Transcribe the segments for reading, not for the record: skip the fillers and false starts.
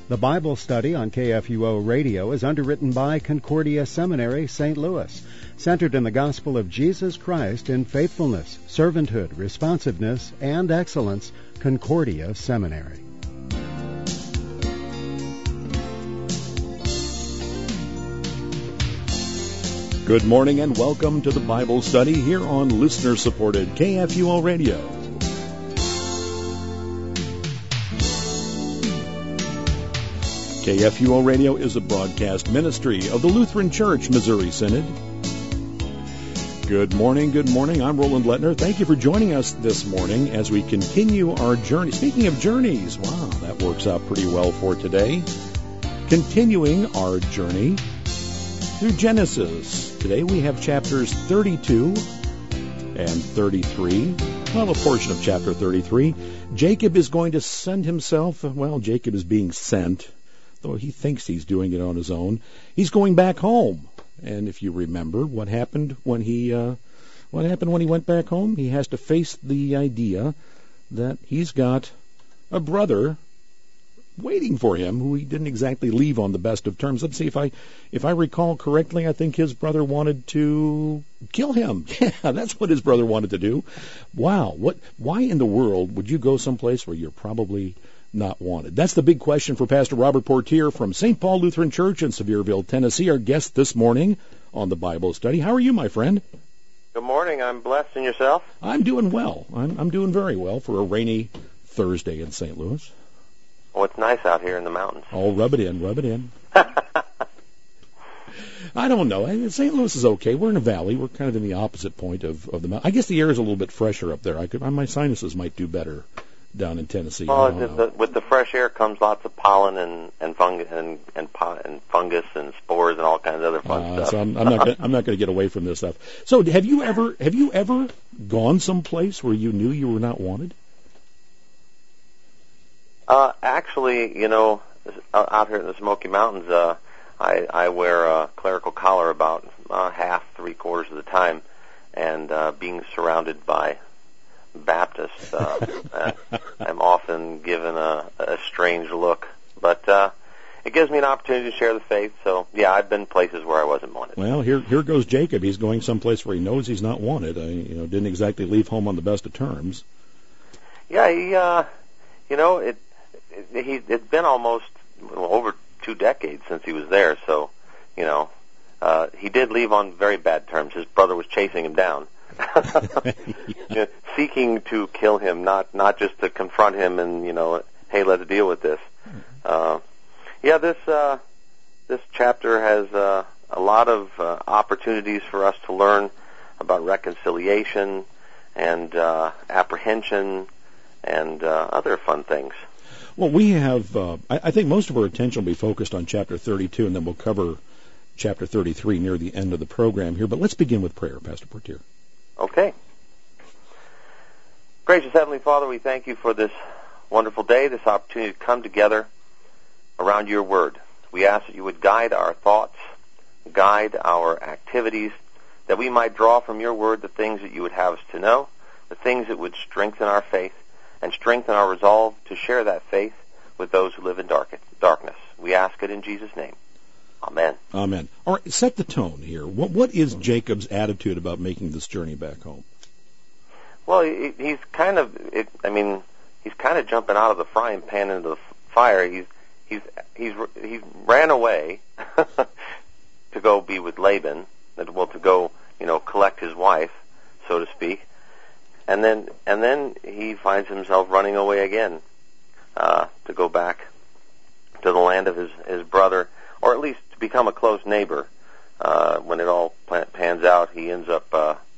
The Bible study on KFUO Radio is underwritten by Concordia Seminary, St. Louis, centered in the gospel of Jesus Christ in faithfulness, servanthood, responsiveness, and excellence. Concordia Seminary. Good morning and welcome to the Bible study here on listener-supported KFUO Radio. KFUO Radio is a broadcast ministry of the Lutheran Church Missouri Synod. Good morning. I'm Roland Lettner. Thank you for joining us this morning as we continue our journey. Speaking of journeys, wow, that works out pretty well for today. Continuing our journey through Genesis. Today we have chapters 32 and 33. Well, a portion of chapter 33. Jacob is going to send himself, Jacob is being sent, though he thinks he's doing it on his own. He's going back home. And if you remember what happened when he went back home, he has to face the idea that he's got a brother waiting for him who he didn't exactly leave on the best of terms. Let's see if I recall correctly, I think his brother wanted to kill him. Yeah, that's what his brother wanted to do. Wow, why in the world would you go someplace where you're probably not wanted? That's the big question for Pastor Robert Portier from St. Paul Lutheran Church in Sevierville, Tennessee, our guest this morning on the Bible study. How are you, my friend? Good morning. I'm blessed. And yourself? I'm doing well. I'm doing very well for a rainy Thursday in St. Louis. Oh, it's nice out here in the mountains. Oh, rub it in. I don't know. St. Louis is okay. We're in a valley. We're kind of in the opposite point of the mountain. I guess the air is a little bit fresher up there. My sinuses might do better down in Tennessee. Well, with the fresh air comes lots of pollen and fungus and spores and all kinds of other fun stuff. So I'm not going to get away from this stuff. So have you ever gone someplace where you knew you were not wanted? Actually, out here in the Smoky Mountains, I wear a clerical collar about half, 3/4 of the time, and being surrounded by Baptists, I'm often given a strange look. But it gives me an opportunity to share the faith. So, yeah, I've been places where I wasn't wanted. Well, here goes Jacob. He's going someplace where he knows he's not wanted. Didn't exactly leave home on the best of terms. Yeah, it's been almost over 2 decades since he was there. So, he did leave on very bad terms. His brother was chasing him down. Seeking to kill him, not just to confront him and hey, let's deal with this. This chapter has a lot of opportunities for us to learn about reconciliation and apprehension and other fun things. Well, we have. I think most of our attention will be focused on chapter 32, and then we'll cover chapter 33 near the end of the program here. But let's begin with prayer, Pastor Portier. Okay. Gracious Heavenly Father, we thank you for this wonderful day, this opportunity to come together around your word. We ask that you would guide our thoughts, guide our activities, that we might draw from your word the things that you would have us to know, the things that would strengthen our faith and strengthen our resolve to share that faith with those who live in darkness. We ask it in Jesus' name. Amen. Amen. All right, set the tone here. What is Jacob's attitude about making this journey back home? Well, he's kind of jumping out of the frying pan into the fire. He's ran away to go be with Laban, to go collect his wife, so to speak, and then he finds himself running away again to go back to the land of his brother, or at least to become a close neighbor. When it all pans out, he ends up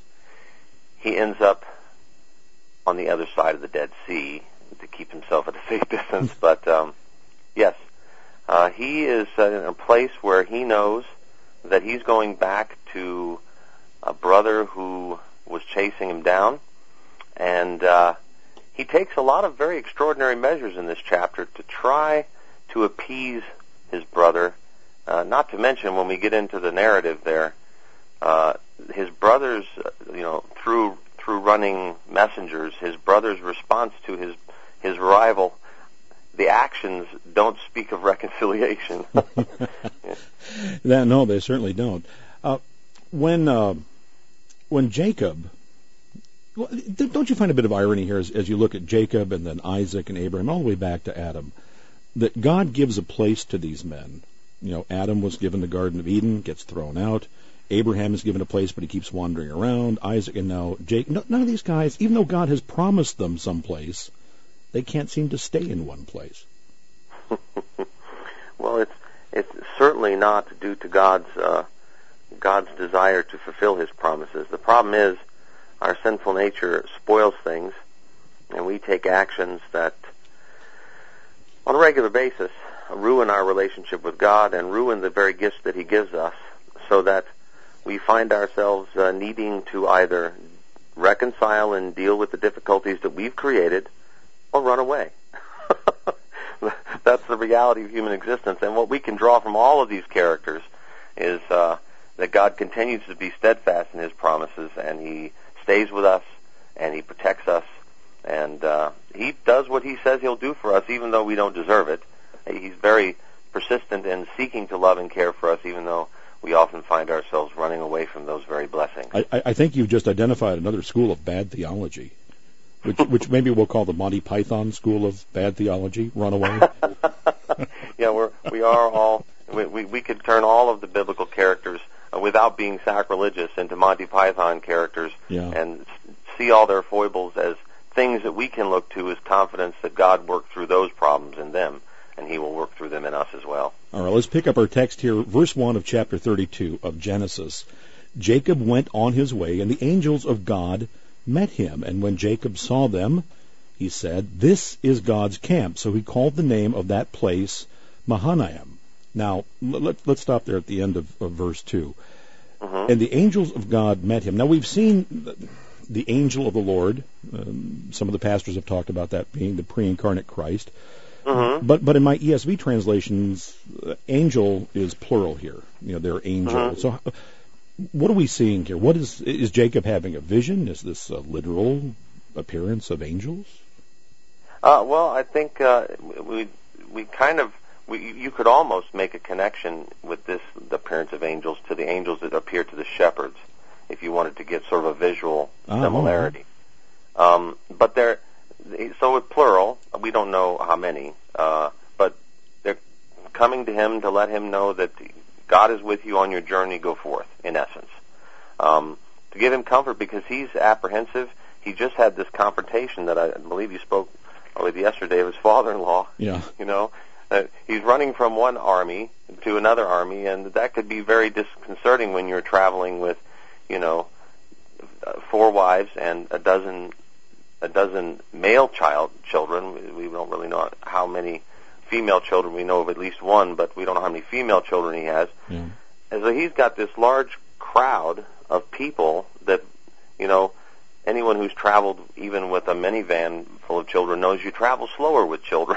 on the other side of the Dead Sea to keep himself at a safe distance. But yes, he is in a place where he knows that he's going back to a brother who was chasing him down, and he takes a lot of very extraordinary measures in this chapter to try to appease his brother. Not to mention, when we get into the narrative there, his brothers, through running messengers, his brother's response to his rival, the actions don't speak of reconciliation. No, they certainly don't. When Jacob, don't you find a bit of irony here as you look at Jacob and then Isaac and Abraham all the way back to Adam, that God gives a place to these men? You know, Adam was given the Garden of Eden, gets thrown out. Abraham is given a place, but he keeps wandering around. Isaac and now Jacob. None of these guys, even though God has promised them someplace, they can't seem to stay in one place. Well, it's certainly not due to God's desire to fulfill His promises. The problem is our sinful nature spoils things, and we take actions that, on a regular basis, ruin our relationship with God and ruin the very gifts that He gives us, so that we find ourselves needing to either reconcile and deal with the difficulties that we've created or run away. That's the reality of human existence. And what we can draw from all of these characters is that God continues to be steadfast in His promises, and He stays with us, and He protects us, and He does what He says He'll do for us, even though we don't deserve it. He's very persistent in seeking to love and care for us, even though we often find ourselves running away from those very blessings. I think you've just identified another school of bad theology, which maybe we'll call the Monty Python school of bad theology, run away. Yeah, we could turn all of the biblical characters without being sacrilegious into Monty Python characters, and see all their foibles as things that we can look to as confidence that God worked through those problems in them, and He will work through them in us as well. All right, let's pick up our text here, verse 1 of chapter 32 of Genesis. Jacob went on his way, and the angels of God met him. And when Jacob saw them, he said, "This is God's camp." So he called the name of that place Mahanaim. Now, let's stop there at the end of verse 2. Mm-hmm. And the angels of God met him. Now, we've seen the angel of the Lord. Some of the pastors have talked about that being the pre-incarnate Christ. Mm-hmm. But in my ESV translations, angel is plural here. You know, they're angels. Mm-hmm. So what are we seeing here? What is Jacob having a vision? Is this a literal appearance of angels? Well, I think you could almost make a connection with the appearance of angels to the angels that appear to the shepherds, if you wanted to get sort of a visual similarity. But so with plural, we don't know how many, but they're coming to him to let him know that God is with you on your journey, go forth, in essence. To give him comfort, because he's apprehensive. He just had this confrontation that I believe you spoke with yesterday of his father-in-law. Yeah. You know, he's running from one army to another army, and that could be very disconcerting when you're traveling with, 4 wives and a dozen male children. We don't really know how many female children. We know of at least one, but we don't know how many female children he has. Yeah. And so he's got this large crowd of people that, anyone who's traveled even with a minivan full of children knows you travel slower with children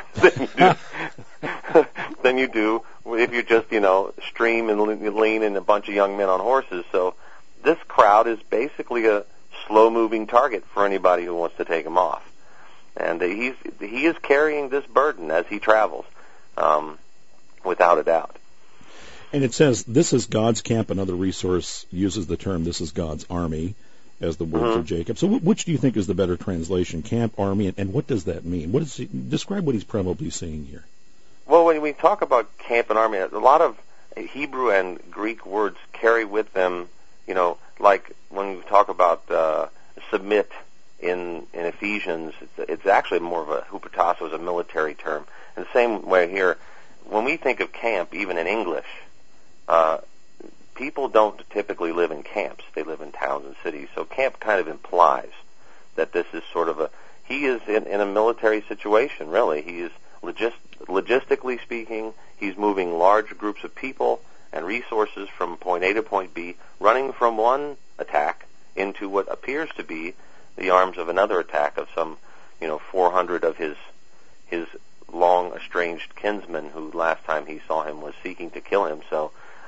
than you do if you just, stream and lean in a bunch of young men on horses. So this crowd is basically a slow-moving target for anybody who wants to take him off. And he is carrying this burden as he travels, without a doubt. And it says, this is God's camp. Another resource uses the term, this is God's army, as the words of Jacob. So which do you think is the better translation, camp, army, and what does that mean? Describe what he's probably saying here. Well, when we talk about camp and army, a lot of Hebrew and Greek words carry with them, like when we talk about submit in Ephesians, it's actually more of a hupotasso, as a military term. And the same way here, when we think of camp, even in English, people don't typically live in camps. They live in towns and cities. So camp kind of implies that this is sort of he is in a military situation, really. He is, logistically speaking, he's moving large groups of people and resources from point A to point B, running from one attack into what appears to be the arms of another attack of some, 400 of his long estranged kinsmen who last time he saw him was seeking to kill him. So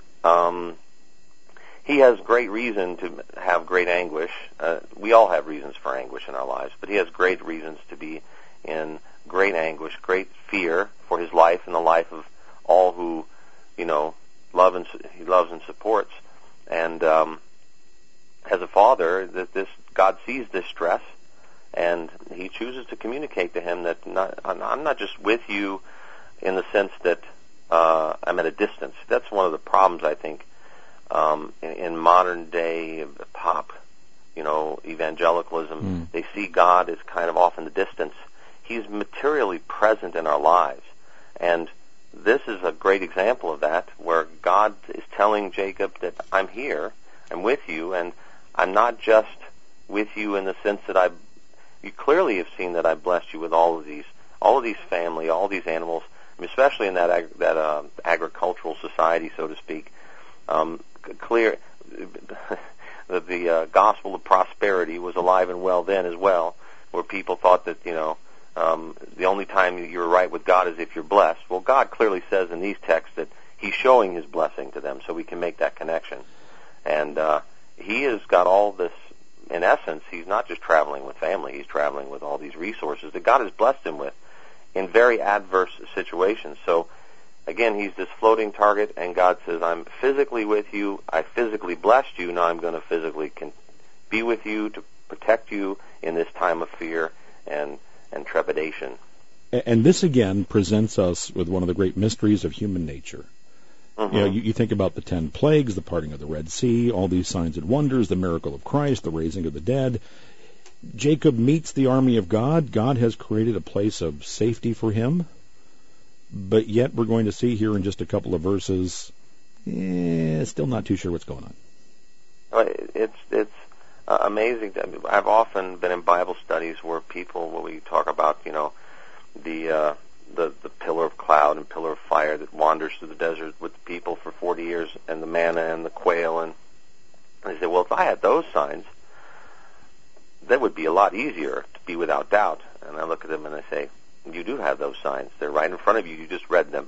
he has great reason to have great anguish. We all have reasons for anguish in our lives, but he has great reasons to be in great anguish, great fear for his life and the life of all who, he loves and supports. And as a father, God sees this stress, and he chooses to communicate to him that I'm not just with you in the sense that I'm at a distance. That's one of the problems, I think, in modern day pop, evangelicalism. They see God as kind of off in the distance. He's materially present in our lives. And this is a great example of that, where God is telling Jacob that I'm here, I'm with you, and I'm not just with you in the sense that you clearly have seen that I blessed you with all of these family, all these animals, especially in that agricultural society, so to speak. Clear that the gospel of prosperity was alive and well then as well, where people thought that the only time you're right with God is if you're blessed. Well, God clearly says in these texts that He's showing His blessing to them, so we can make that connection. And He has got all this. In essence, He's not just traveling with family; He's traveling with all these resources that God has blessed him with in very adverse situations. So, again, he's this floating target, and God says, I'm physically with you. I physically blessed you. Now I'm going to physically be with you to protect you in this time of fear and trepidation. And this, again, presents us with one of the great mysteries of human nature. Mm-hmm. You think about the 10 plagues, the parting of the Red Sea, all these signs and wonders, the miracle of Christ, the raising of the dead. Jacob meets the army of God. God has created a place of safety for him. But yet we're going to see here in just a couple of verses, still not too sure what's going on. It's amazing. I've often been in Bible studies where we talk about, the pillar of cloud and pillar of fire that wanders through the desert with the people for 40 years, and the manna and the quail, and they say, well, if I had those signs, that would be a lot easier to be without doubt. And I look at them and I say, you do have those signs. They're right in front of you. You just read them.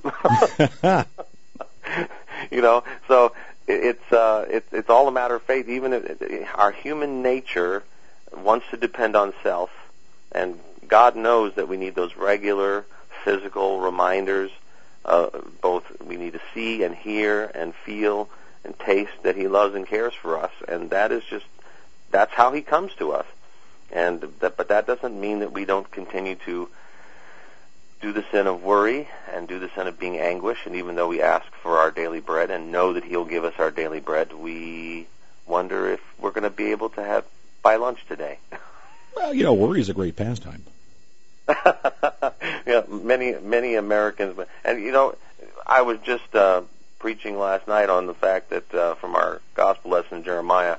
So it's all a matter of faith. Even our human nature wants to depend on self, and God knows that we need those regular physical reminders. Both we need to see and hear and feel and taste that He loves and cares for us, and that's how He comes to us. But that doesn't mean that we don't continue to do the sin of worry and do the sin of being anguish. And even though we ask for our daily bread and know that He'll give us our daily bread, we wonder if we're going to be able to buy lunch today. Well, worry is a great pastime. Many Americans, and I was just preaching last night on the fact that from our gospel lesson in Jeremiah,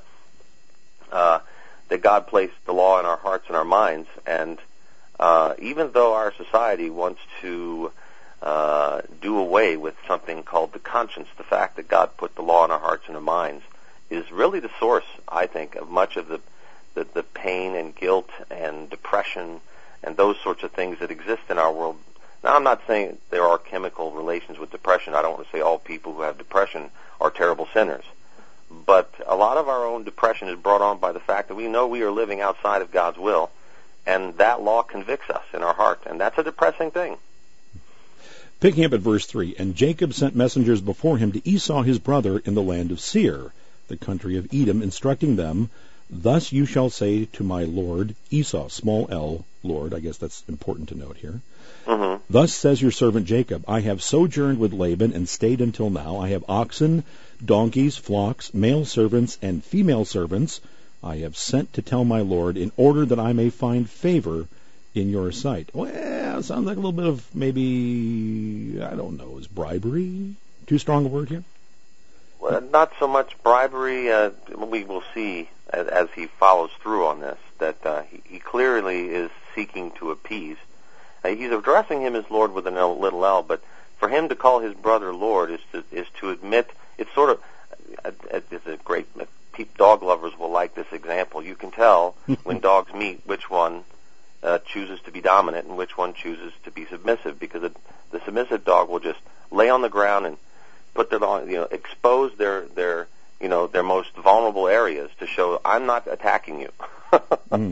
that God placed the law in our hearts and our minds, and even though our society wants to do away with something called the conscience, the fact that God put the law in our hearts and our minds is really the source, I think, of much of the pain and guilt and depression and those sorts of things that exist in our world. Now, I'm not saying there are chemical relations with depression. I don't want to say all people who have depression are terrible sinners. But a lot of our own depression is brought on by the fact that we know we are living outside of God's will, and that law convicts us in our heart, and that's a depressing thing. Picking up at verse 3, and Jacob sent messengers before him to Esau his brother in the land of Seir, the country of Edom, instructing them, thus you shall say to my lord Esau, small l, Lord, I guess that's important to note here. Mm-hmm. Thus says your servant Jacob, I have sojourned with Laban and stayed until now. I have oxen, donkeys, flocks, male servants, and female servants. I have sent to tell my Lord in order that I may find favor in your sight. Well, sounds like a little bit of maybe, I don't know, is bribery too strong a word here? Well, not so much bribery. We will see as he follows through on this that he clearly is seeking to appease. He's addressing him as Lord with a little l, but for him to call his brother Lord is to admit, it's sort of, it's a great, dog lovers will like this example. You can tell when dogs meet which one chooses to be dominant and which one chooses to be submissive, because the submissive dog will just lay on the ground and put expose their most vulnerable areas to show I'm not attacking you.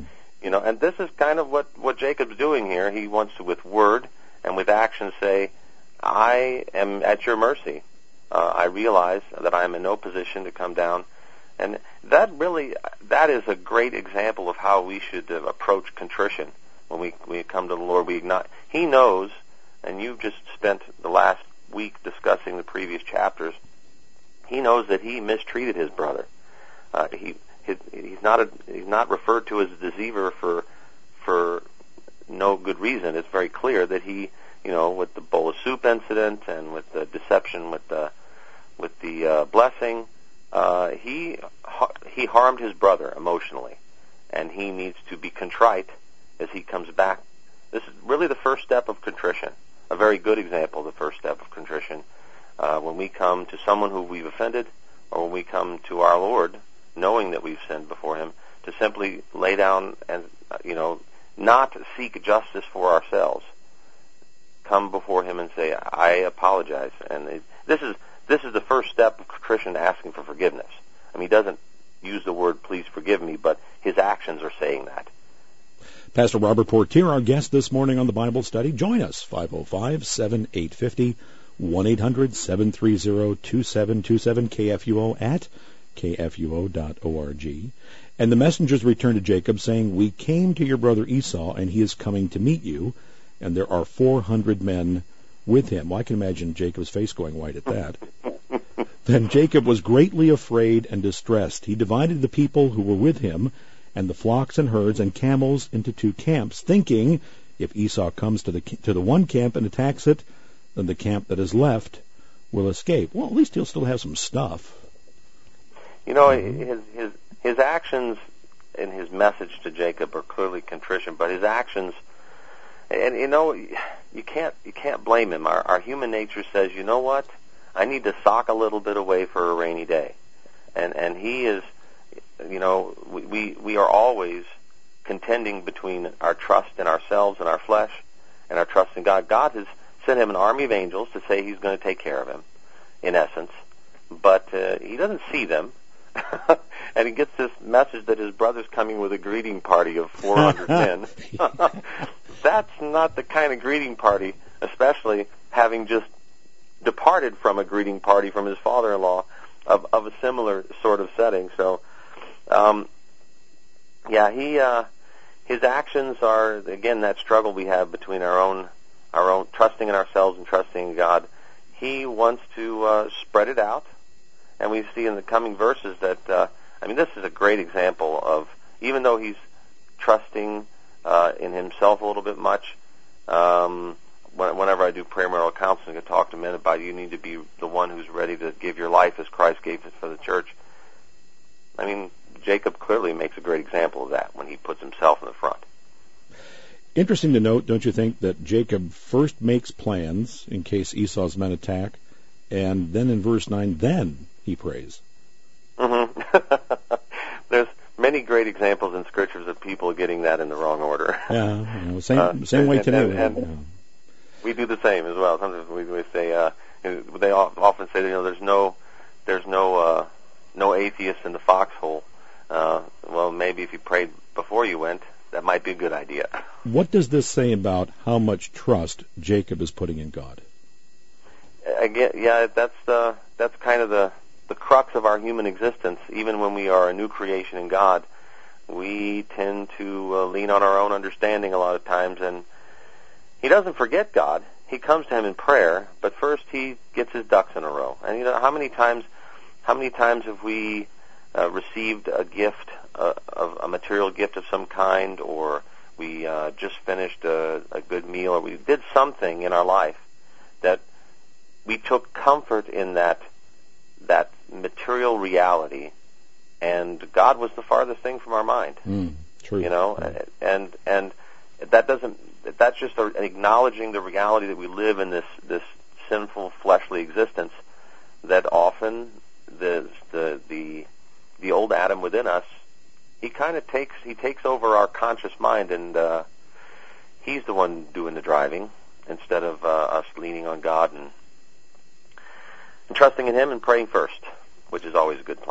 And this is kind of what Jacob's doing here. He wants to, with word and with action, say, I am at your mercy. I realize that I am in no position to come down. And that is a great example of how we should approach contrition when we come to the Lord. He knows, and you've just spent the last week discussing the previous chapters, he knows that he mistreated his brother. He's not referred to as a deceiver for no good reason. It's very clear that he, with the bowl of soup incident and with the deception with the blessing, he harmed his brother emotionally, and he needs to be contrite as he comes back. This is really the first step of contrition, a very good example of the first step of contrition. When we come to someone who we've offended, or when we come to our Lord, knowing that we've sinned before Him, to simply lay down and, not seek justice for ourselves. Come before Him and say, I apologize. And this is the first step of contrition, asking for forgiveness. I mean, He doesn't use the word, please forgive me, but His actions are saying that. Pastor Robert Portier, our guest this morning on the Bible Study. Join us, 505-7850, 1-800-730-2727, KFUO at kfuo.org. And the messengers returned to Jacob, saying, we came to your brother Esau, and he is coming to meet you, and there are 400 men with him. Well, I can imagine Jacob's face going white at that. Then Jacob was greatly afraid and distressed. He divided the people who were with him and the flocks and herds and camels into 2 camps, thinking, if Esau comes to the one camp and attacks it, then the camp that is left will escape. Well, at least he'll still have some stuff. His actions and his message to Jacob are clearly contrition, but his actions, and you can't blame him. Our human nature says, you know what, I need to sock a little bit away for a rainy day, and he is, we are always contending between our trust in ourselves and our flesh and our trust in God. God has sent him an army of angels to say He's going to take care of him, in essence, but he doesn't see them. And he gets this message that his brother's coming with a greeting party of 400 men. That's not the kind of greeting party, especially having just departed from a greeting party from his father-in-law of a similar sort of setting. So, his actions are, again, that struggle we have between our own trusting in ourselves and trusting in God. He wants to spread it out. And we see in the coming verses that, this is a great example of, even though he's trusting in himself a little bit much, whenever I do premarital counseling, I talk to men about you need to be the one who's ready to give your life as Christ gave it for the church. Jacob clearly makes a great example of that when he puts himself in the front. Interesting to note, don't you think, that Jacob first makes plans in case Esau's men attack, and then in verse 9, then he prays. Mm-hmm. There's many great examples in scriptures of people getting that in the wrong order. Yeah, same way today. And we do the same as well. Sometimes we say they often say there's no atheist in the foxhole. Well, maybe if you prayed before you went, that might be a good idea. What does this say about how much trust Jacob is putting in God? Again, that's kind of the crux of our human existence. Even when we are a new creation in God, we tend to lean on our own understanding a lot of times, and he doesn't forget God. He comes to him in prayer, but first he gets his ducks in a row. And how many times have we received a gift, of a material gift of some kind, or we just finished a good meal, or we did something in our life that we took comfort in that material reality, and God was the farthest thing from our mind. True. And that's just acknowledging the reality that we live in this sinful fleshly existence, that often the old Adam within us, he takes over our conscious mind, and he's the one doing the driving instead of us leaning on God and trusting in Him and praying first, which is always a good plan.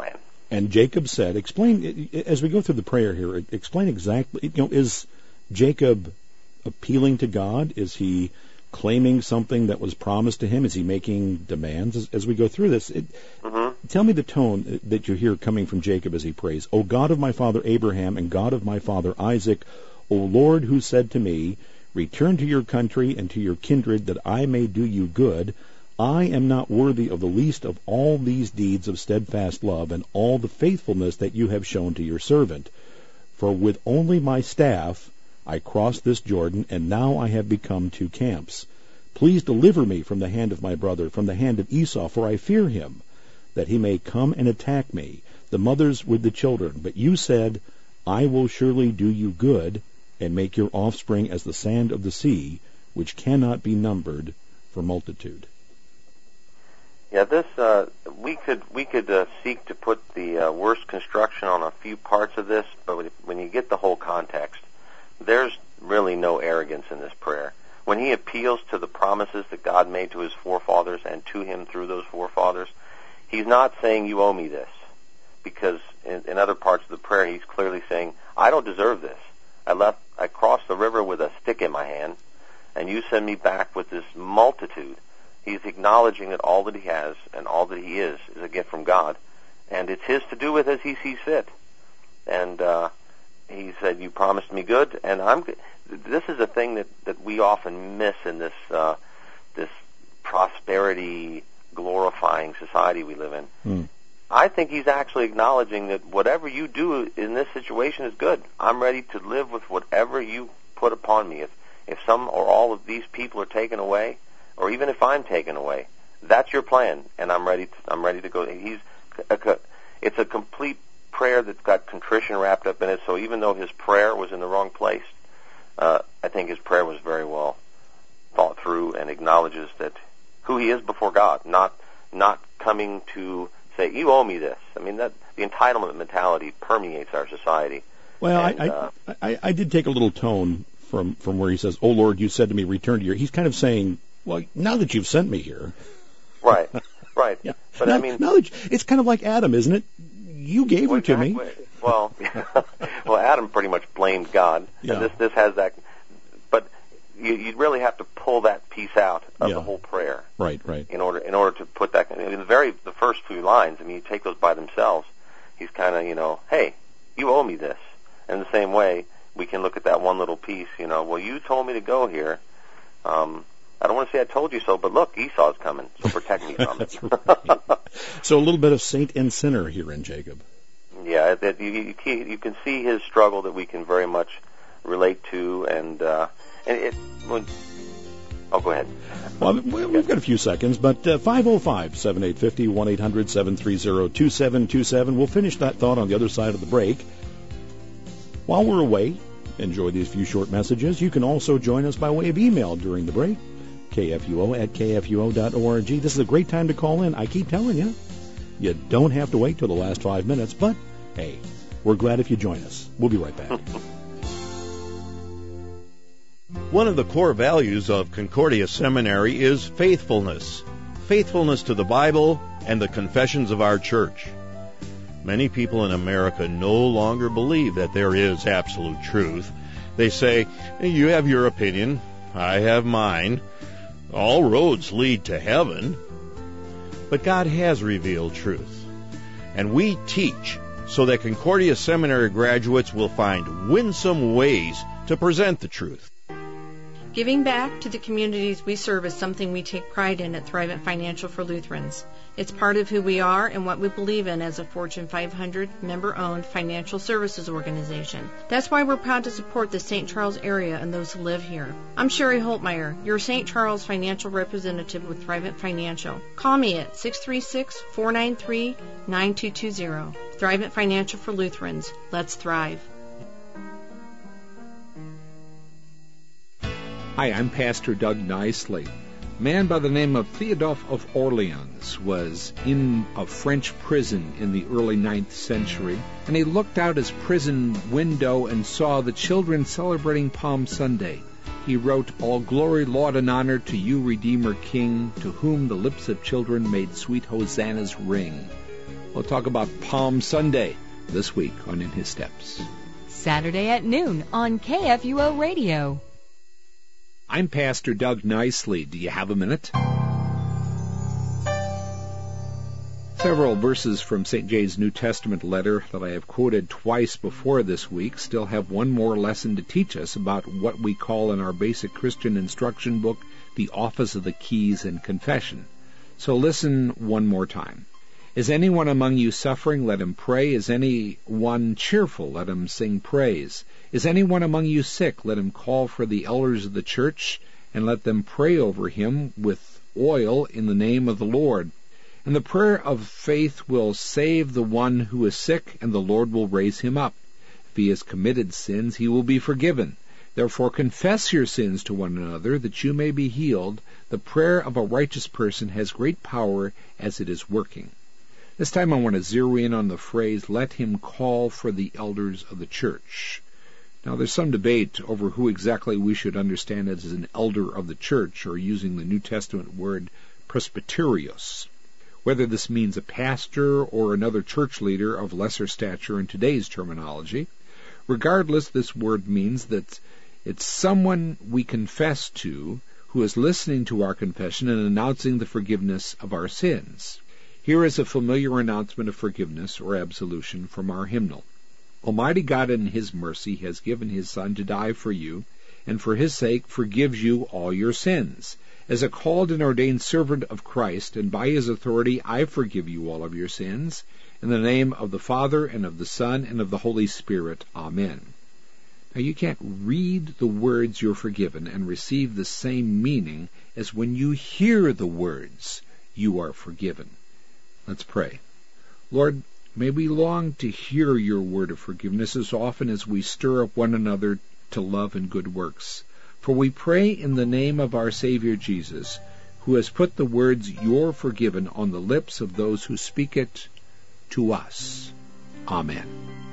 And Jacob said, explain, as we go through the prayer here, explain exactly, is Jacob appealing to God? Is he claiming something that was promised to him? Is he making demands as we go through this? Tell me the tone that you hear coming from Jacob as he prays. O God of my father Abraham and God of my father Isaac, O Lord, who said to me, return to your country and to your kindred, that I may do you good. I am not worthy of the least of all these deeds of steadfast love and all the faithfulness that you have shown to your servant. For with only my staff I crossed this Jordan, and now I have become 2 camps. Please deliver me from the hand of my brother, from the hand of Esau, for I fear him, that he may come and attack me, the mothers with the children. But you said, I will surely do you good, and make your offspring as the sand of the sea, which cannot be numbered for multitude. Yeah, this we could seek to put the worst construction on a few parts of this, but when you get the whole context, there's really no arrogance in this prayer. When he appeals to the promises that God made to his forefathers and to him through those forefathers, he's not saying, you owe me this, because in other parts of the prayer he's clearly saying, I don't deserve this. I crossed the river with a stick in my hand, and you send me back with this multitude. He's acknowledging that all that he has and all that he is a gift from God, and it's his to do with as he sees fit. And he said, you promised me good, and this is a thing that we often miss in this prosperity glorifying society we live in. I think he's actually acknowledging that whatever you do in this situation is good. I'm ready to live with whatever you put upon me. If some or all of these people are taken away, or even if I'm taken away, that's your plan, and I'm ready to go. It's a complete prayer that's got contrition wrapped up in it. So even though his prayer was in the wrong place, I think his prayer was very well thought through and acknowledges that who he is before God, not coming to say, you owe me this. I mean, that the entitlement mentality permeates our society. Well, and, I did take a little tone from where he says, oh Lord, you said to me, return to your... He's kind of saying, well, now that you've sent me here. Right. Yeah. But now that it's kind of like Adam, isn't it? You gave her to me. Well, Adam pretty much blamed God. Yeah. And this has that... But you really have to pull that piece out of the whole prayer. Right. In order to put that... In the first few lines, I mean, you take those by themselves, he's kind of, hey, you owe me this. And in the same way, we can look at that one little piece, well, you told me to go here. I don't want to say I told you so, but look, Esau's coming, so protect me from it. Right. So a little bit of saint and sinner here in Jacob. Yeah, that you can see his struggle that we can very much relate to, and go ahead. Well, we've got a few seconds, but 505-7850, 1-800-730-2727. We'll finish that thought on the other side of the break. While we're away, enjoy these few short messages. You can also join us by way of email during the break, kfuo@kfuo.org. This is a great time to call in. I keep telling you, you don't have to wait till the last 5 minutes, but hey, we're glad if you join us. We'll be right back. One of the core values of Concordia Seminary is faithfulness. Faithfulness to the Bible and the confessions of our church. Many people in America no longer believe that there is absolute truth. They say, you have your opinion, I have mine. All roads lead to heaven. But God has revealed truth. And we teach so that Concordia Seminary graduates will find winsome ways to present the truth. Giving back to the communities we serve is something we take pride in at Thrivent Financial for Lutherans. It's part of who we are and what we believe in as a Fortune 500 member-owned financial services organization. That's why we're proud to support the St. Charles area and those who live here. I'm Sherry Holtmeyer, your St. Charles financial representative with Thrivent Financial. Call me at 636-493-9220. Thrivent Financial for Lutherans. Let's thrive. Hi, I'm Pastor Doug Nicely. A man by the name of Theodore of Orleans was in a French prison in the early 9th century, and he looked out his prison window and saw the children celebrating Palm Sunday. He wrote, "All glory, laud, and honor to you, Redeemer King, to whom the lips of children made sweet hosannas ring." We'll talk about Palm Sunday this week on In His Steps. Saturday at noon on KFUO Radio. I'm Pastor Doug Nicely. Do you have a minute? Several verses from St. James' New Testament letter that I have quoted twice before this week still have one more lesson to teach us about what we call in our basic Christian instruction book the office of the keys in confession. So listen one more time. Is anyone among you suffering? Let him pray. Is anyone cheerful? Let him sing praise. Is anyone among you sick? Let him call for the elders of the church, and let them pray over him with oil in the name of the Lord. And the prayer of faith will save the one who is sick, and the Lord will raise him up. If he has committed sins, he will be forgiven. Therefore confess your sins to one another, that you may be healed. The prayer of a righteous person has great power as it is working. This time I want to zero in on the phrase, let him call for the elders of the church. Now there's some debate over who exactly we should understand as an elder of the church, or using the New Testament word presbyterios. Whether this means a pastor or another church leader of lesser stature in today's terminology. Regardless, this word means that it's someone we confess to who is listening to our confession and announcing the forgiveness of our sins. Here is a familiar announcement of forgiveness or absolution from our hymnal. Almighty God in His mercy has given His Son to die for you, and for His sake forgives you all your sins. As a called and ordained servant of Christ, and by His authority I forgive you all of your sins. In the name of the Father, and of the Son, and of the Holy Spirit. Amen. Now you can't read the words you're forgiven and receive the same meaning as when you hear the words you are forgiven. Let's pray. Lord, may we long to hear your word of forgiveness as often as we stir up one another to love and good works. For we pray in the name of our Savior Jesus, who has put the words you're forgiven on the lips of those who speak it to us. Amen.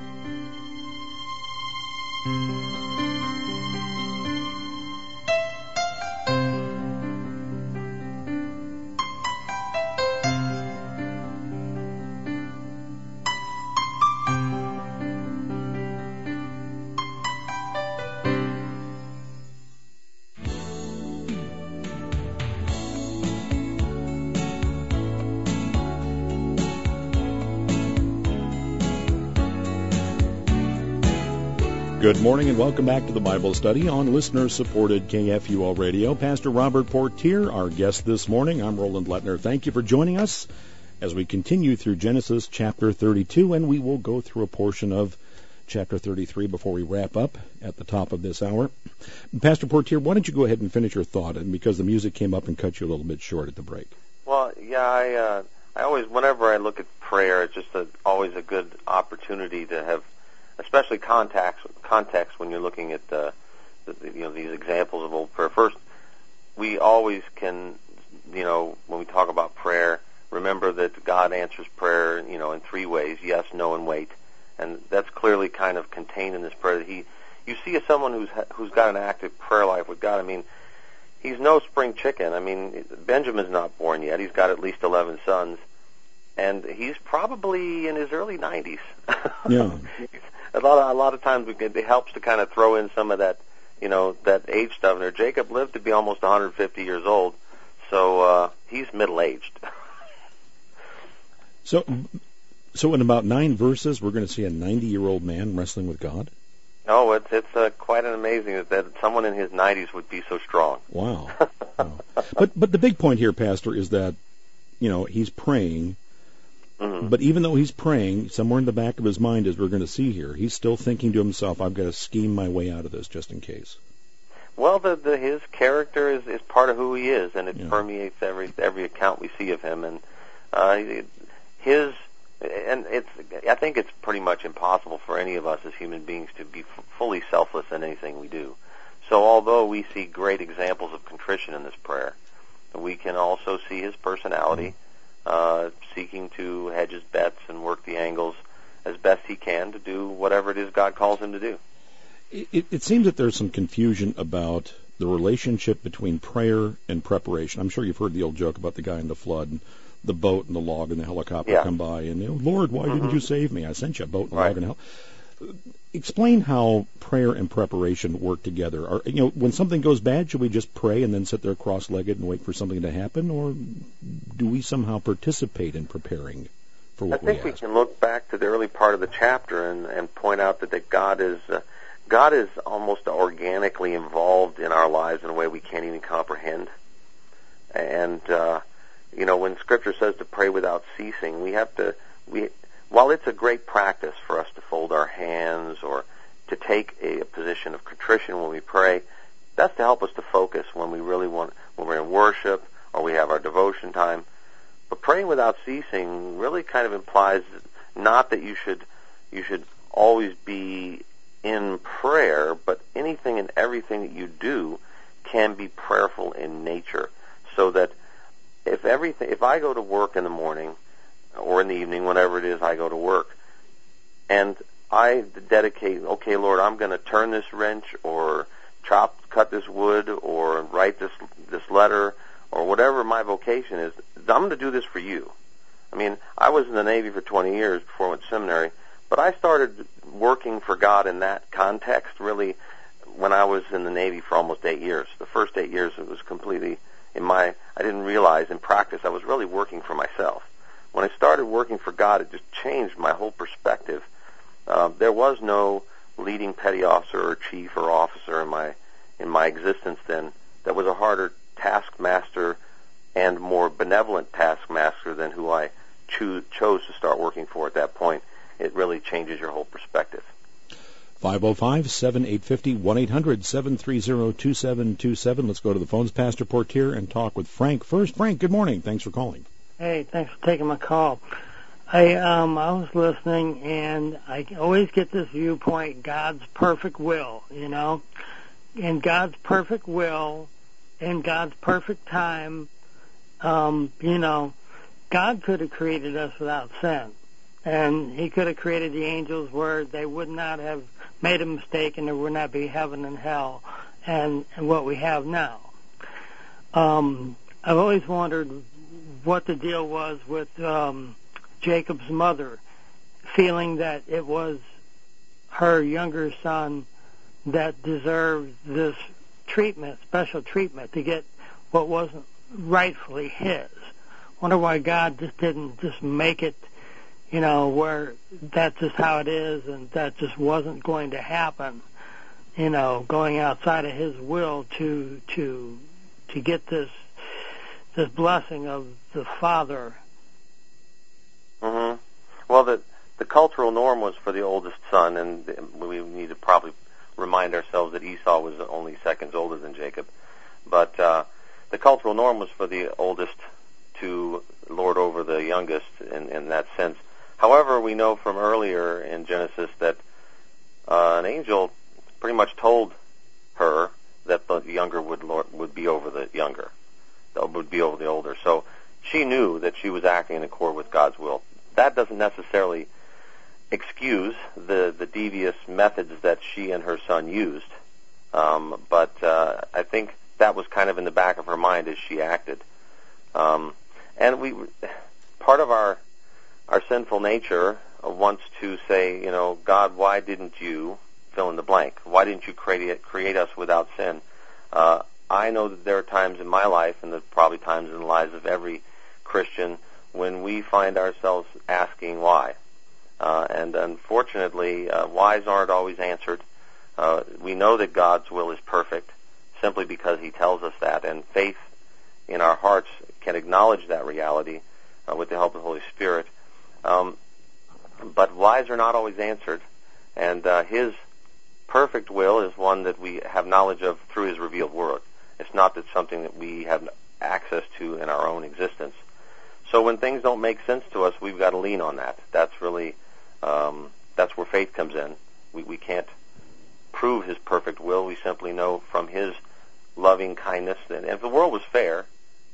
Good morning and welcome back to the Bible study on listener-supported KFUO Radio. Pastor Robert Portier, our guest this morning. I'm Roland Lettner. Thank you for joining us as we continue through Genesis chapter 32, and we will go through a portion of chapter 33 before we wrap up at the top of this hour. Pastor Portier, why don't you go ahead and finish your thought, and because the music came up and cut you a little bit short at the break. Well, yeah, I always, whenever I look at prayer, it's just always a good opportunity to have, especially context when you're looking at these examples of old prayer. First, we always can, when we talk about prayer, remember that God answers prayer, in three ways: yes, no, and wait. And that's clearly kind of contained in this prayer. That you see as someone who's got an active prayer life with God. I mean, he's no spring chicken. I mean, Benjamin's not born yet. He's got at least 11 sons, and he's probably in his early 90s. Yeah. A lot of times it helps to kind of throw in some of that, that age stuff in there. Jacob lived to be almost 150 years old, so he's middle-aged. So in about 9 verses, we're going to see a 90-year-old man wrestling with God? Oh, it's quite an amazing that someone in his 90s would be so strong. Wow. Wow. But the big point here, Pastor, is that, he's praying. Mm-hmm. But even though he's praying, somewhere in the back of his mind, as we're going to see here, he's still thinking to himself, I've got to scheme my way out of this just in case. Well, his character is part of who he is, and it permeates every account we see of him. And I think it's pretty much impossible for any of us as human beings to be fully selfless in anything we do. So although we see great examples of contrition in this prayer, we can also see his personality, seeking to hedge his bets and work the angles as best he can to do whatever it is God calls him to do. It seems that there's some confusion about the relationship between prayer and preparation. I'm sure you've heard the old joke about the guy in the flood and the boat and the log and the helicopter come by and, Lord, why didn't you save me? I sent you a boat and a log and a helicopter. Explain how prayer and preparation work together. When something goes bad, should we just pray and then sit there cross-legged and wait for something to happen, or do we somehow participate in preparing for what we ask? I think we can look back to the early part of the chapter and point out that God is almost organically involved in our lives in a way we can't even comprehend. And when Scripture says to pray without ceasing, while it's a great practice for us to fold our hands or to take a position of contrition when we pray, that's to help us to focus when we're in worship or we have our devotion time. But praying without ceasing really kind of implies not that you should always be in prayer, but anything and everything that you do can be prayerful in nature. So that if I go to work in the morning or in the evening, whenever it is I go to work, and I dedicate, okay, Lord, I'm going to turn this wrench or cut this wood or write this letter or whatever my vocation is, I'm going to do this for you. I mean, I was in the Navy for 20 years before I went to seminary, but I started working for God in that context really when I was in the Navy for almost 8 years. The first 8 years it was completely I didn't realize in practice I was really working for myself. When I started working for God, it just changed my whole perspective. There was no leading petty officer or chief or officer in my existence then that was a harder taskmaster and more benevolent taskmaster than who I chose to start working for at that point. It really changes your whole perspective. 505-7850, 1-800-730-2727. Let's go to the phones, Pastor Portier, and talk with Frank first. Frank, good morning. Thanks for calling. Hey, thanks for taking my call. I was listening, and I always get this viewpoint, God's perfect will, in God's perfect will, in God's perfect time, God could have created us without sin. And he could have created the angels where they would not have made a mistake and there would not be heaven and hell and what we have now. I've always wondered what the deal was with Jacob's mother, feeling that it was her younger son that deserved this treatment, special treatment, to get what wasn't rightfully his. Wonder why God just didn't just make it, where that's just how it is and that just wasn't going to happen, going outside of his will to get this blessing of the father. Mm-hmm. Well, the cultural norm was for the oldest son, and we need to probably remind ourselves that Esau was only seconds older than Jacob. But the cultural norm was for the oldest to lord over the youngest in that sense. However, we know from earlier in Genesis that an angel pretty much told her that the younger would be over the younger, would be over the older. So she knew that she was acting in accord with God's will. That doesn't necessarily excuse the devious methods that she and her son used, but I think that was kind of in the back of her mind as she acted. And part of our sinful nature wants to say, God, why didn't you fill in the blank? Why didn't you create us without sin? I know that there are times in my life, and there's probably times in the lives of every Christian, when we find ourselves asking why. And unfortunately, whys aren't always answered. We know that God's will is perfect simply because he tells us that, and faith in our hearts can acknowledge that reality with the help of the Holy Spirit. But whys are not always answered, and his perfect will is one that we have knowledge of through his revealed word. It's not that something that we have access to in our own existence. So when things don't make sense to us, we've got to lean on that. That's really, that's where faith comes in. We can't prove his perfect will. We simply know from his loving kindness. And if the world was fair,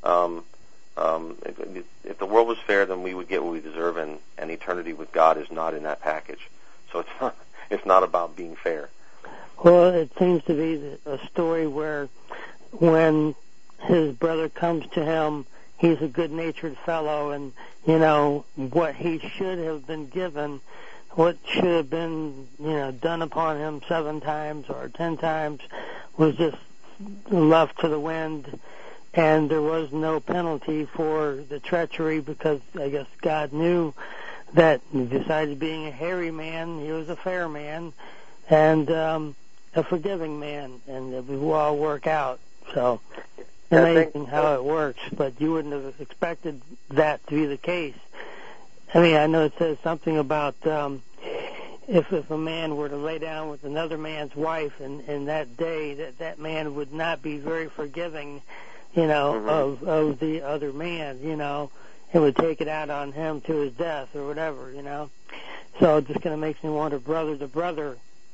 if the world was fair, then we would get what we deserve, and eternity with God is not in that package. So it's not about being fair. Well, it seems to be a story where when his brother comes to him, he's a good-natured fellow, and, what he should have been given, what should have been, done upon him 7 times or 10 times was just left to the wind, and there was no penalty for the treachery because I guess God knew that besides being a hairy man, he was a fair man and a forgiving man, and it will all work out. So amazing how it works, but you wouldn't have expected that to be the case. I mean, I know it says something about if a man were to lay down with another man's wife in that day, that man would not be very forgiving, of the other man, it would take it out on him to his death or whatever, So it just kind of makes me wonder, brother to brother,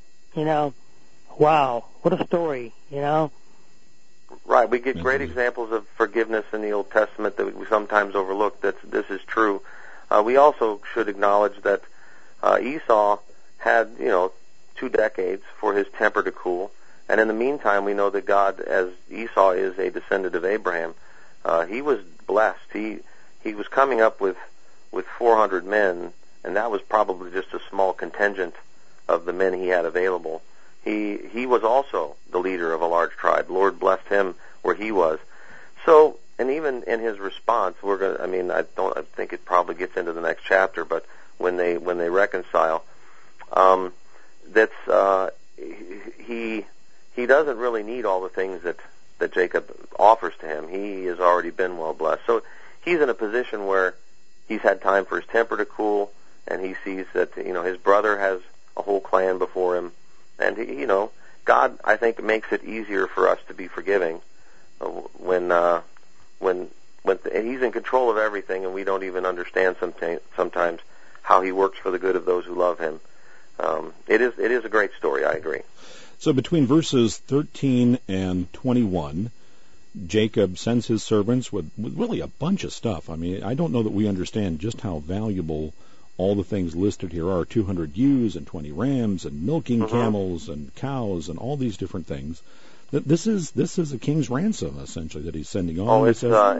wow, what a story, Right, we get great examples of forgiveness in the Old Testament that we sometimes overlook. This is true. We also should acknowledge that Esau had, 2 decades for his temper to cool. And in the meantime, we know that God, as Esau is a descendant of Abraham, he was blessed. He was coming up with 400 men, and that was probably just a small contingent of the men he had available. He was also the leader of a large tribe. The Lord blessed him where he was. So, and even in his response, I think it probably gets into the next chapter, but when they reconcile, he doesn't really need all the things that Jacob offers to him. He has already been well blessed. So he's in a position where he's had time for his temper to cool, and he sees that, his brother has a whole clan before him. And, God, I think, makes it easier for us to be forgiving when he's in control of everything and we don't even understand sometimes how he works for the good of those who love him. It is a great story, I agree. So between verses 13 and 21, Jacob sends his servants with really a bunch of stuff. I mean, I don't know that we understand just how valuable all the things listed here are. 200 ewes and 20 rams and milking camels and cows and all these different things. This is a king's ransom, essentially, that he's sending on. Oh, it's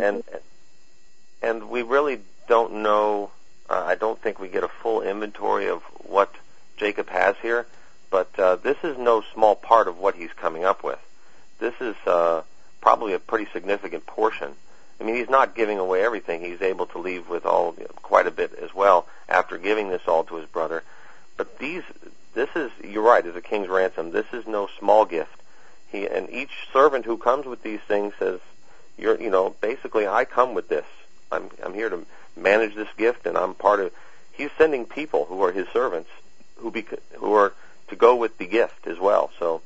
and we really don't know. I don't think we get a full inventory of what Jacob has here, but this is no small part of what he's coming up with. This is probably a pretty significant portion. I mean, he's not giving away everything. He's able to leave with quite a bit as well after giving this all to his brother. But this is, you're right, is a king's ransom. This is no small gift. And each servant who comes with these things says, basically, I come with this. I'm here to manage this gift, and I'm part of. He's sending people who are his servants who are to go with the gift as well. So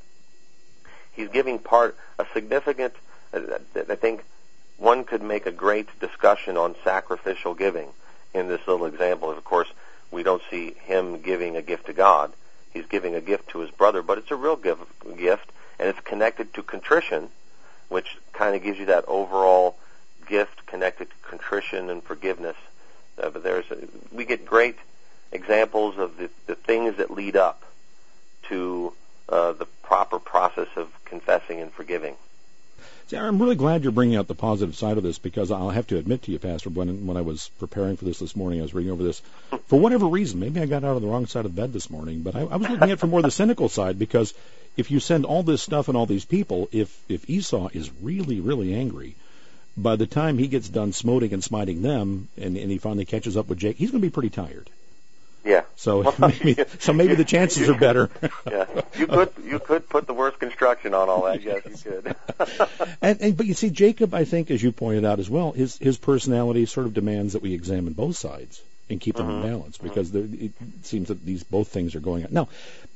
he's giving a significant. I think one could make a great discussion on sacrificial giving in this little example. Of course, we don't see him giving a gift to God. He's giving a gift to his brother, but it's a real gift, and it's connected to contrition, which kind of gives you that overall gift connected to contrition and forgiveness. But we get great examples of the things that lead up to the proper process of confessing and forgiving. See, I'm really glad you're bringing out the positive side of this, because I'll have to admit to you, Pastor, when I was preparing for this morning, I was reading over this. For whatever reason, maybe I got out of the wrong side of the bed this morning, but I was looking at it from more the cynical side, because if you send all this stuff and all these people, if Esau is really, really angry, by the time he gets done smiting and smiting them, and he finally catches up with Jake, he's going to be pretty tired. Yeah. So maybe the chances are better. Yeah. You could put the worst construction on all that. Yes, you could. But you see, Jacob, I think, as you pointed out as well, his personality sort of demands that we examine both sides and keep them in balance, because it seems that both things are going on. Now,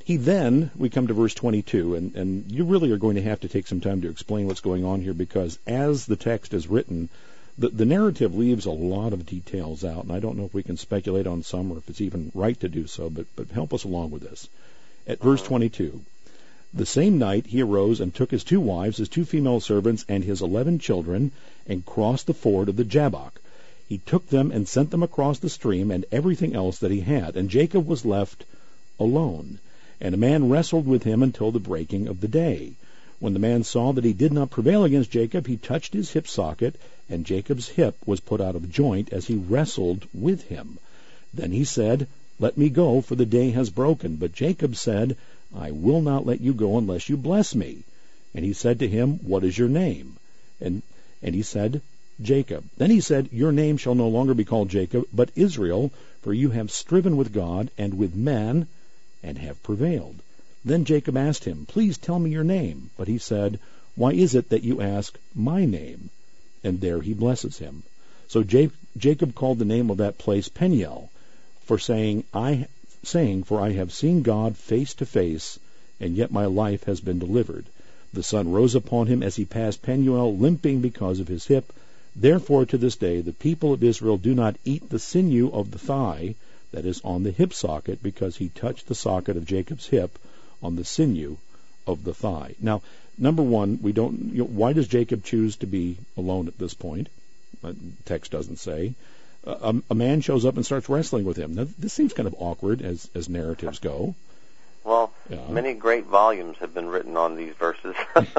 we come to verse 22, and you really are going to have to take some time to explain what's going on here, because as the text is written, the narrative leaves a lot of details out, and I don't know if we can speculate on some or if it's even right to do so, but help us along with this. At verse 22, the same night he arose and took his 2 wives, his 2 female servants, and his 11 children, and crossed the ford of the Jabbok. He took them and sent them across the stream and everything else that he had, and Jacob was left alone. And a man wrestled with him until the breaking of the day. When the man saw that he did not prevail against Jacob, he touched his hip socket, and Jacob's hip was put out of joint as he wrestled with him. Then he said, "Let me go, for the day has broken." But Jacob said, "I will not let you go unless you bless me." And he said to him, "What is your name?" And he said, "Jacob." Then he said, "Your name shall no longer be called Jacob, but Israel, for you have striven with God and with man, and have prevailed." Then Jacob asked him, "Please tell me your name." But he said, "Why is it that you ask my name?" And there he blesses him. So Jacob called the name of that place Peniel, for saying, "For I have seen God face to face, and yet my life has been delivered." The sun rose upon him as he passed Peniel, limping because of his hip. Therefore to this day the people of Israel do not eat the sinew of the thigh, that is, on the hip socket, because he touched the socket of Jacob's hip on the sinew of the thigh. Now, number one, we don't. Why does Jacob choose to be alone at this point? Text doesn't say. A man shows up and starts wrestling with him. Now, this seems kind of awkward as narratives go. Well, many great volumes have been written on these verses.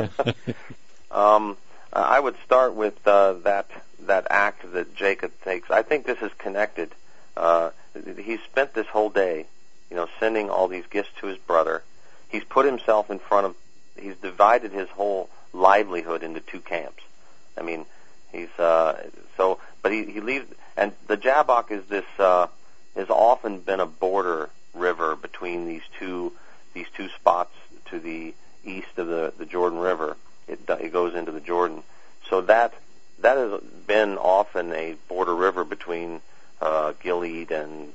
I would start with that act that Jacob takes. I think this is connected. He spent this whole day, sending all these gifts to his brother. He's put himself in front of. He's divided his whole livelihood into two camps. I mean, but he leaves, and the Jabbok is this has often been a border river between these two spots to the east of the Jordan River. It goes into the Jordan, so that has been often a border river between Gilead and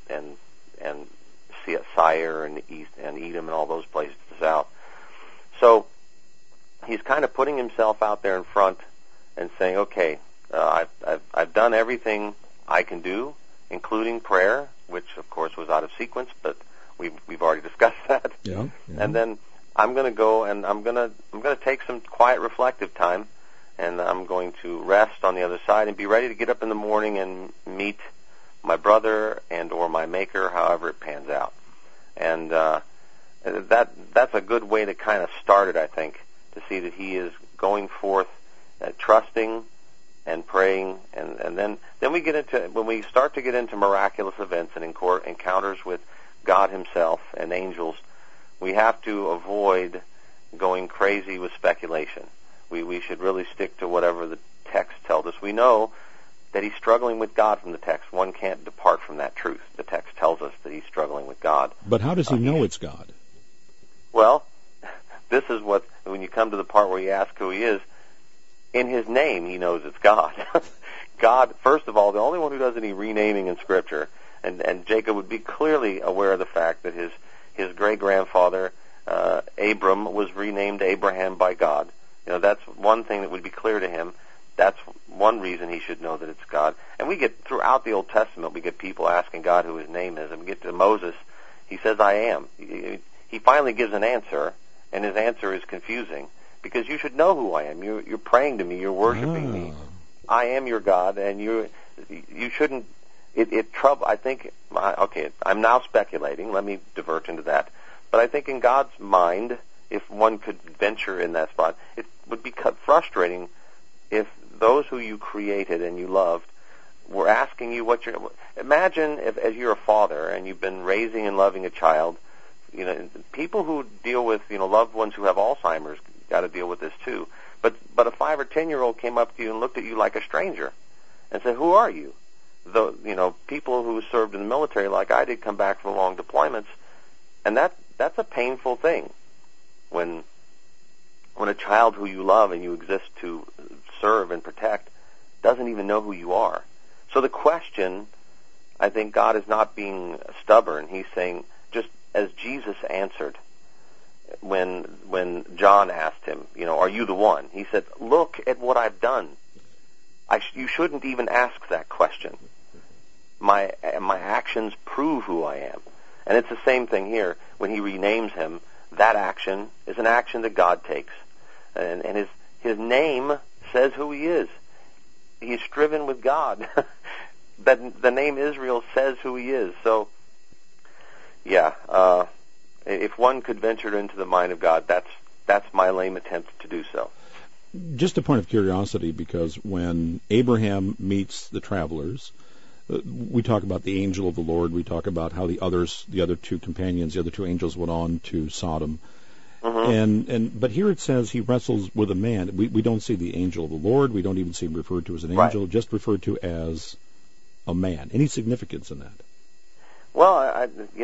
Seir and the east and Edom and all those places to the south. So he's kind of putting himself out there in front and saying, "Okay, I've done everything I can do, including prayer," which of course was out of sequence, but we've already discussed that. Yeah. And then I'm going to go and I'm going to take some quiet, reflective time, and I'm going to rest on the other side and be ready to get up in the morning and meet my brother and or my Maker, however it pans out. And that's a good way to kind of start it, I think, to see that he is going forth, trusting and praying, and then we get into, when we start to get into miraculous events and encounters with God himself and angels, we have to avoid going crazy with speculation. We should really stick to whatever the text tells us. We know that he's struggling with God from the text. One can't depart from that truth. The text tells us that he's struggling with God. But how does he know it's God? Well, this is when you come to the part where you ask who he is, in his name he knows it's God. God, first of all, the only one who does any renaming in Scripture, and Jacob would be clearly aware of the fact that his great-grandfather, Abram, was renamed Abraham by God. That's one thing that would be clear to him. That's one reason he should know that it's God. And we get, throughout the Old Testament, we get people asking God who his name is. And we get to Moses, he says, "I am." He finally gives an answer, and his answer is confusing, because you should know who I am. You're praying to me. You're worshiping me. I am your God, and you shouldn't. I think. Okay, I'm now speculating. Let me divert into that. But I think in God's mind, if one could venture in that spot, it would be frustrating if those who you created and you loved were asking you what you're. Imagine if, as you're a father and you've been raising and loving a child, people who deal with loved ones who have Alzheimer's got to deal with this too. But a 5 or 10-year-old came up to you and looked at you like a stranger and said, "Who are you?" People who served in the military, like I did, come back from long deployments, and that's a painful thing when a child who you love and you exist to serve and protect doesn't even know who you are. So the question, I think God is not being stubborn. He's saying, just as Jesus answered when John asked him, "Are you the one?" He said, "Look at what I've done. You shouldn't even ask that question. My actions prove who I am." And it's the same thing here. When he renames him, that action is an action that God takes. And his name says who he is. He's striven with God. That the name Israel says who he is. So, if one could venture into the mind of God, that's that's my lame attempt to do so. Just a point of curiosity, because when Abraham meets the travelers, we talk about the angel of the Lord. We talk about how the other two companions, the other two angels, went on to Sodom. Mm-hmm. But here it says he wrestles with a man. We don't see the angel of the Lord. We don't even see him referred to as an angel, just referred to as a man. Any significance in that? Well,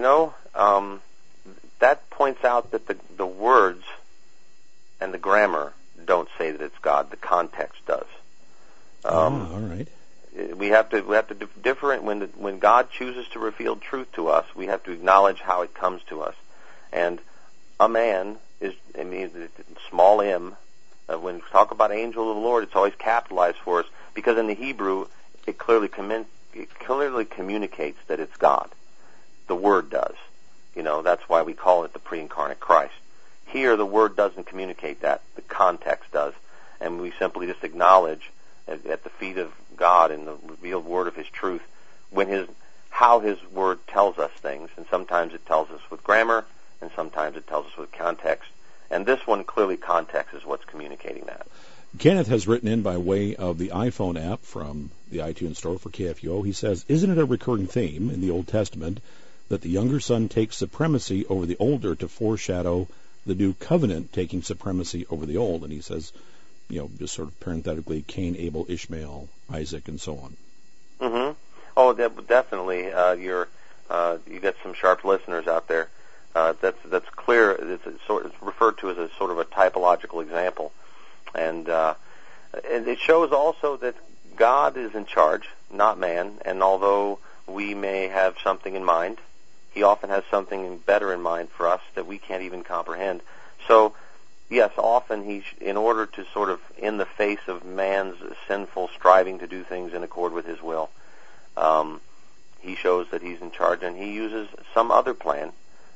that points out that the words and the grammar don't say that it's God. The context does. All right. We have to different when God chooses to reveal truth to us. We have to acknowledge how it comes to us. And a man is, small m. When we talk about angel of the Lord, it's always capitalized for us because in the Hebrew it clearly communicates that it's God. The Word does. That's why we call it the pre-incarnate Christ. Here, the Word doesn't communicate that. The context does. And we simply just acknowledge at the feet of God in the revealed Word of His truth how His Word tells us things. And sometimes it tells us with grammar, and sometimes it tells us with context. And this one, clearly context is what's communicating that. Kenneth has written in by way of the iPhone app from the iTunes store for KFUO. He says, isn't it a recurring theme in the Old Testament that the younger son takes supremacy over the older to foreshadow the new covenant taking supremacy over the old? And he says, just sort of parenthetically, Cain, Abel, Ishmael, Isaac, and so on. Mm-hmm. Oh, definitely. You got some sharp listeners out there. That's clear. It's referred to as a sort of a typological example, and it shows also that God is in charge, not man. And although we may have something in mind, He often has something better in mind for us that we can't even comprehend. So, yes, often in order to sort of, in the face of man's sinful striving to do things in accord with His will, He shows that He's in charge, and He uses some other plan,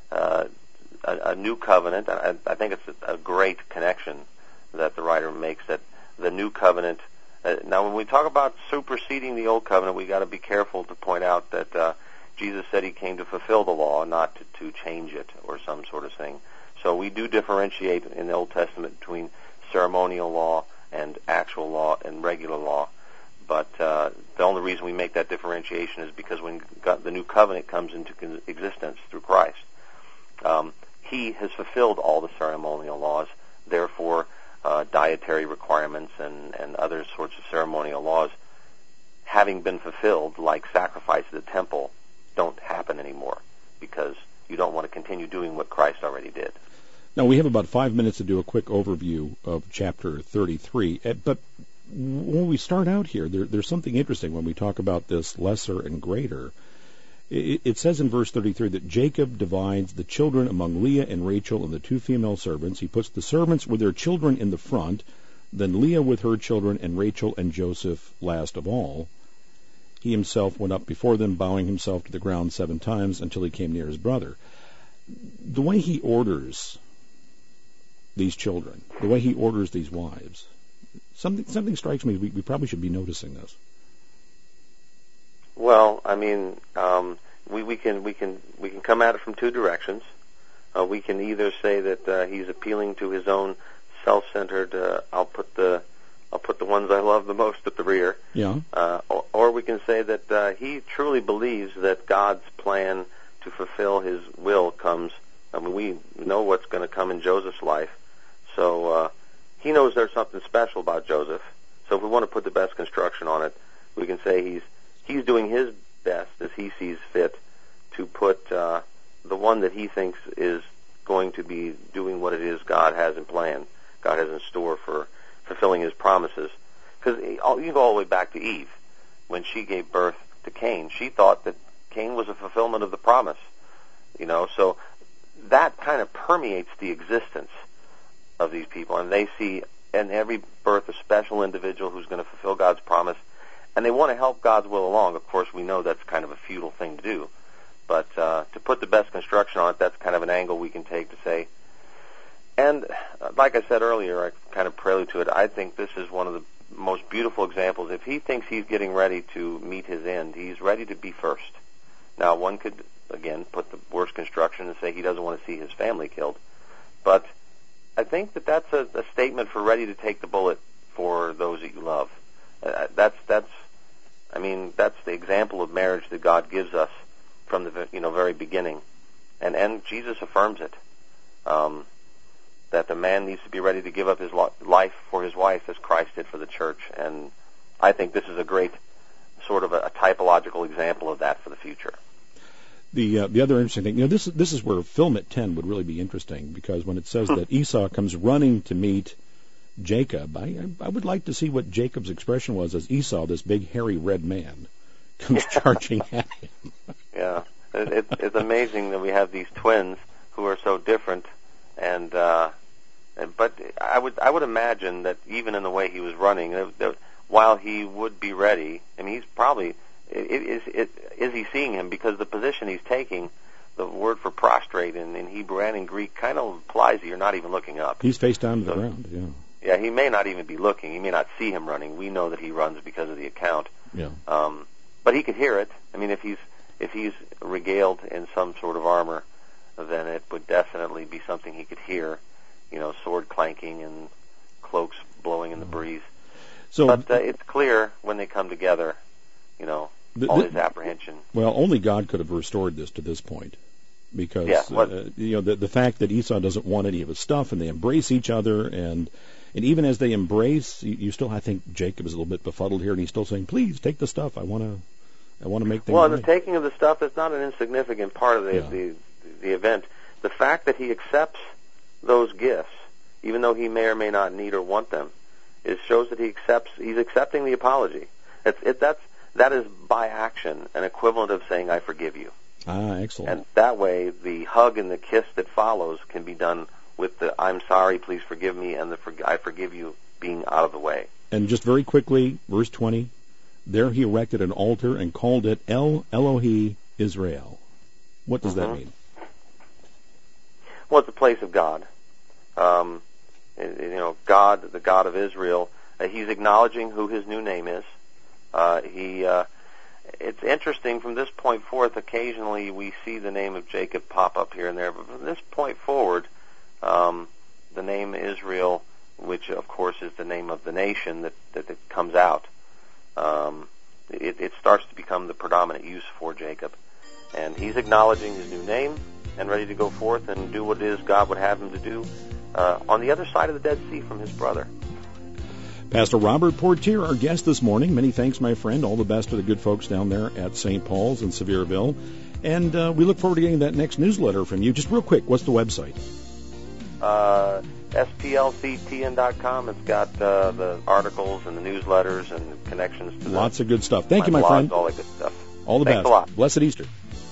a new covenant. I think it's a great connection that the writer makes, that the new covenant. Now, when we talk about superseding the old covenant, we got to be careful to point out that Jesus said He came to fulfill the law, not to change it or some sort of thing. So we do differentiate in the Old Testament between ceremonial law and actual law and regular law. But the only reason we make that differentiation is because when the new covenant comes into existence through Christ, He has fulfilled all the ceremonial laws. Therefore, dietary requirements and other sorts of ceremonial laws, having been fulfilled, like sacrifice at the temple, don't happen anymore because you don't want to continue doing what Christ already did. Now, we have about 5 minutes to do a quick overview of chapter 33. But when we start out here, there's something interesting when we talk about this lesser and greater. It says in verse 33 that Jacob divides the children among Leah and Rachel and the two female servants. He puts the servants with their children in the front, then Leah with her children, and Rachel and Joseph last of all. He himself went up before them, bowing himself to the ground 7 times until he came near his brother. The way he orders these children, the way he orders these wives, something strikes me. We probably should be noticing this. Well, we can come at it from two directions. We can either say that he's appealing to his own self-centered. I'll put the ones I love the most at the rear. Yeah. Or we can say that he truly believes that God's plan to fulfill His will comes. We know what's going to come in Joseph's life, so he knows there's something special about Joseph. So if we want to put the best construction on it, we can say he's doing his best as he sees fit to put the one that he thinks is going to be doing what it is God has in plan, God has in store for fulfilling His promises. Because you go all the way back to Eve. When she gave birth to Cain, she thought that Cain was a fulfillment of the promise. So that kind of permeates the existence of these people. And they see in every birth a special individual who's going to fulfill God's promise. And they want to help God's will along. Of course, we know that's kind of a futile thing to do. But to put the best construction on it, that's kind of an angle we can take to say. And like I said earlier, I kind of prelude to it, I think this is one of the most beautiful examples. If he thinks he's getting ready to meet his end, he's ready to be first. Now, one could, again, put the worst construction and say he doesn't want to see his family killed. But I think that's a statement for ready to take the bullet for those that you love. That's the example of marriage that God gives us from the very beginning, and Jesus affirms it. That the man needs to be ready to give up his life for his wife as Christ did for the church. And I think this is a great sort of a typological example of that for the future. The other interesting thing, this is where Film at 10 would really be interesting, because when it says that Esau comes running to meet Jacob, I would like to see what Jacob's expression was as Esau, this big hairy red man, comes charging at him. Yeah, it's amazing that we have these twins who are so different. But I would imagine that even in the way he was running, while he would be ready, I mean, he's probably is he seeing him, because the position he's taking, the word for prostrate in Hebrew and in Greek kind of implies that you're not even looking up. He's face down to the ground. Yeah. Yeah, he may not even be looking. He may not see him running. We know that he runs because of the account. Yeah. But he could hear it. I mean, if he's regaled in some sort of armor, then it would definitely be something he could hear. Sword clanking and cloaks blowing in the breeze. But it's clear when they come together, all his apprehension. Well, only God could have restored this to this point, because the fact that Esau doesn't want any of his stuff, and they embrace each other, and even as they embrace, you still, I think Jacob is a little bit befuddled here, and he's still saying, "Please take the stuff. I want to make things." Well, right. The taking of the stuff is not an insignificant part of the event. The fact that he accepts those gifts, even though he may or may not need or want them, shows that he's accepting the apology. That is by action an equivalent of saying, "I forgive you." Excellent. And that way, the hug and the kiss that follows can be done with the "I'm sorry, please forgive me," and the "I forgive you" being out of the way. And just very quickly, verse 20, there he erected an altar and called it El Elohi Israel. What does that mean? Well, it's a place of God. God, the God of Israel. He's acknowledging who his new name is. It's interesting from this point forth. Occasionally, we see the name of Jacob pop up here and there, but from this point forward, the name Israel, which of course is the name of the nation that comes out, it starts to become the predominant use for Jacob, and he's acknowledging his new name and ready to go forth and do what it is God would have him to do on the other side of the Dead Sea from his brother. Pastor Robert Portier, our guest this morning. Many thanks, my friend. All the best to the good folks down there at St. Paul's in Sevierville. And we look forward to getting that next newsletter from you. Just real quick, what's the website? SPLCTN.com. It's got the articles and the newsletters and connections to lots of good stuff. Thank you, my friend. All that good stuff. All the best. Thanks a lot. Blessed Easter.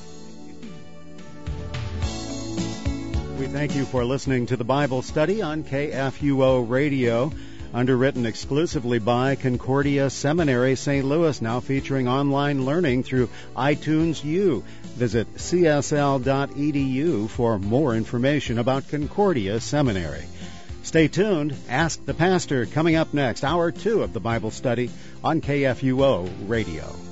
We thank you for listening to the Bible study on KFUO Radio, underwritten exclusively by Concordia Seminary, St. Louis, now featuring online learning through iTunes U. Visit csl.edu for more information about Concordia Seminary. Stay tuned. Ask the Pastor coming up next, hour 2 of the Bible study on KFUO Radio.